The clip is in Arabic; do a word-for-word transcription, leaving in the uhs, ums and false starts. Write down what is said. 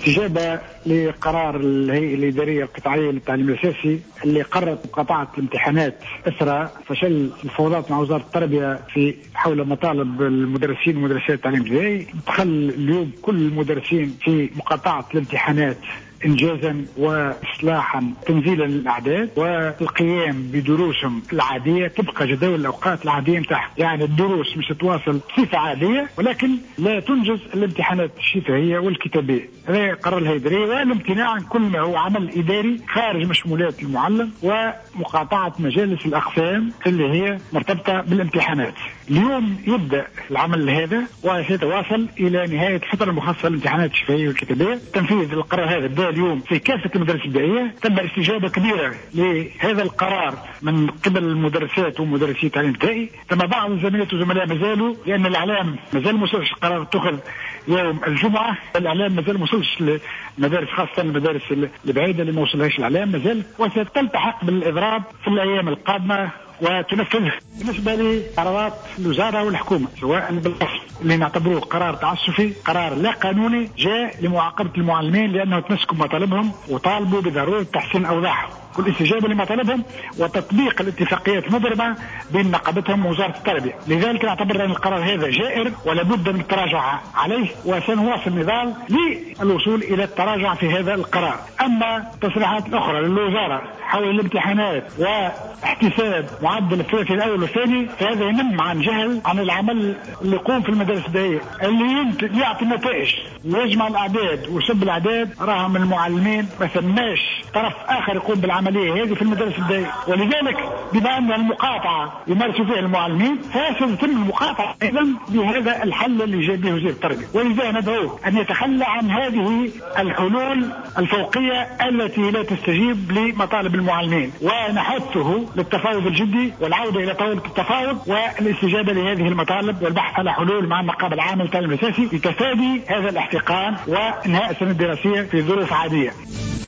استجابة لقرار الهيئة الإدارية القطاعية للتعليم الأساسي اللي قررت مقاطعة الامتحانات أثر فشل الفوضات مع وزارة التربية في حول مطالب المدرسين ومدرسات التعليم الابتدائي. دخل اليوم كل المدرسين في مقاطعة الامتحانات انجازا واصلاحا تنزيلا للاعداد والقيام بدروسهم العاديه تبقى جداول الاوقات العاديه نتاعها، يعني الدروس مش تواصل بصفه عاديه ولكن لا تنجز الامتحانات الشفهيه والكتابيه. هذا قرار الهيئه الاداريه والامتناع عن كل ما هو عمل اداري خارج مشمولات المعلم ومقاطعه مجالس الاقسام اللي هي مرتبطه بالامتحانات. اليوم يبدا العمل هذا وسيتواصل الى نهايه الفتره المخصصه للامتحانات الشفهيه والكتابيه. تنفيذ القرار هذا بدا اليوم في كافه المدارس الابتدائيه. تم استجابه كبيره لهذا القرار من قبل المدرسات ومدرسي التعليم الابتدائي. تم بعض الزميلات والزملاء ما زالوا لان الاعلام ما زال ما وصلش، القرار اتخذ يوم الجمعه، الاعلام ما زال ما وصلش للمدارس خاصه المدارس البعيده اللي ما وصلهاش الاعلام ما زال، وستلتحق بالاضراب في الايام القادمه وتنفذ. بالنسبه لقرارات الوزاره والحكومه سواء بالقصر اللي نعتبروه قرار تعسفي، قرار لا قانوني جاء لمعاقبه المعلمين لانه تمسكوا بمطالبهم وطالبوا بضروره تحسين اوضاعهم، كل استجابه لمطالبهم وتطبيق الاتفاقيات المضربه بين نقابتهم ووزاره التربيه. لذلك نعتبر ان القرار هذا جائر ولا بد من التراجع عليه، وسنواصل النضال للوصول الى التراجع في هذا القرار. اما التصريحات الاخرى للوزاره حول الامتحانات واحتساب معدل الثلاثي الاول والثاني فهذا ينم عن جهل عن العمل اللي يقوم في المدارس الابتدائيه اللي يعطي نتائج ويجمع الاعداد ويسب الاعداد. راهم المعلمين ما ثماش طرف اخر يقوم بالعمليه هذه في المدارس الابتدائيه، ولذلك بما ان المقاطعه يمارسوا فيها المعلمين فسيتم المقاطعه ايضا بهذا الحل اللي جاء به وزير التربيه. ولذا ندعوه ان يتخلى عن هذه الحلول الفوقيه التي لا تستجيب لمطالب المعلمين، ونحثه للتفاوض الجدي والعوده الى طاوله التفاوض والاستجابه لهذه المطالب والبحث على حلول مع النقابه العامه للتعليم الاساسي لتفادي هذا الاحتقان وانهاء السنه الدراسيه في ظروف عاديه.